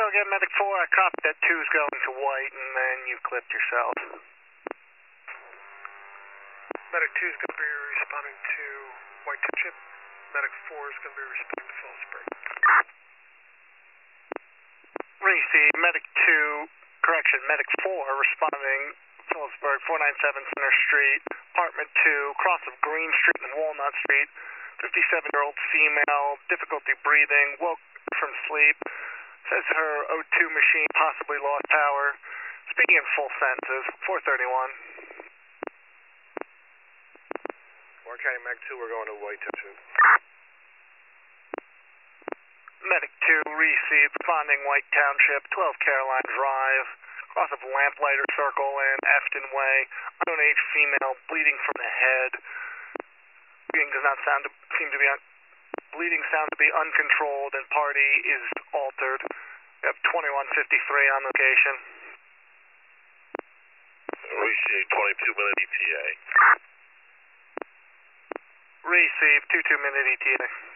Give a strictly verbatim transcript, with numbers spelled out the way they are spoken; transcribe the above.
again, Medic four, I copied that two's going to white, and then you clipped yourself. Medic two is going to be responding to White Township. Medic four is going to be responding to Phillipsburg. Receive, Medic two, correction, Medic four responding Phillipsburg, four ninety-seven Center Street, Apartment two, cross of Green Street and Walnut Street, fifty-seven-year-old female, difficulty breathing, woke from sleep, says her O two machine possibly lost power, speaking in full sentences, four thirty-one. Warren County Mag two, we're going to White Township. Medic two, received, responding White Township, twelve Caroline Drive, cross of Lamplighter Circle and Efton Way, unknown age female, bleeding from the head. Bleeding does not sound to, seem to be un, bleeding sound to be uncontrolled, and party is altered. We have twenty-one fifty-three on location. Receive twenty-two minute E T A. Receive two two minute E T A.